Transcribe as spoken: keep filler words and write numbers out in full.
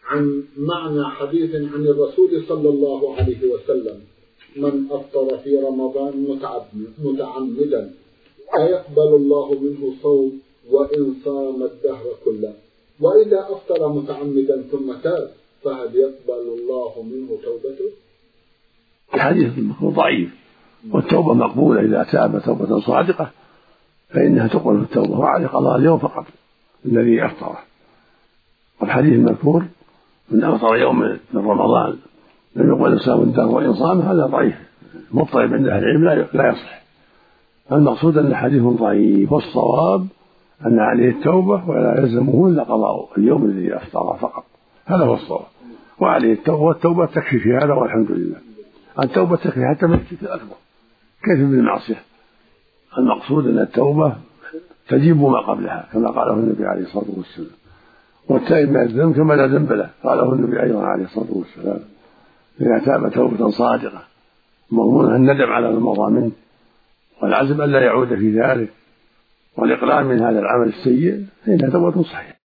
عن معنى حديث عن الرسول صلى الله عليه وسلم: من أفطر في رمضان متعمدا فيقبل الله منه صوم وإن صام الدهر كله، وإذا أفطر متعمدا ثم تاب فهل يقبل الله منه توبته؟ الحديث المذكور ضعيف، والتوبة مقبولة إذا تاب توبة صادقة فإنها تقبل التوبة وعليه قضاء اليوم فقط الذي أفطره. والحديث المذكور: من أفطر يوم من رمضان لم يقبل صيام الدهر وإن صام، هذا ضعيف مضطرب عند أهل العلم لا يصح. المقصود أن الحديث ضعيف، والصواب أن عليه التوبة ولا يلزمه إلا قضاء اليوم الذي أفطره فقط، هذا هو الصواب. وعليه التوبة، والتوبة تكفي في هذا والحمد لله. التوبة تكفي حتى من الشرك الأكبر، كيف بالمعصية؟ المقصود أن التوبة تجيب ما قبلها كما قاله النبي عليه الصلاة والسلام، والتائب من الذنب كما لا ذنب له، قاله النبي أيضا عليه الصلاة والسلام: إذا تاب توبة صادقة مضمونها الندم على المضى منه والعزم أن لا يعود في ذلك والإقلاع من هذا العمل السيء، فإنها توبة صحيحة.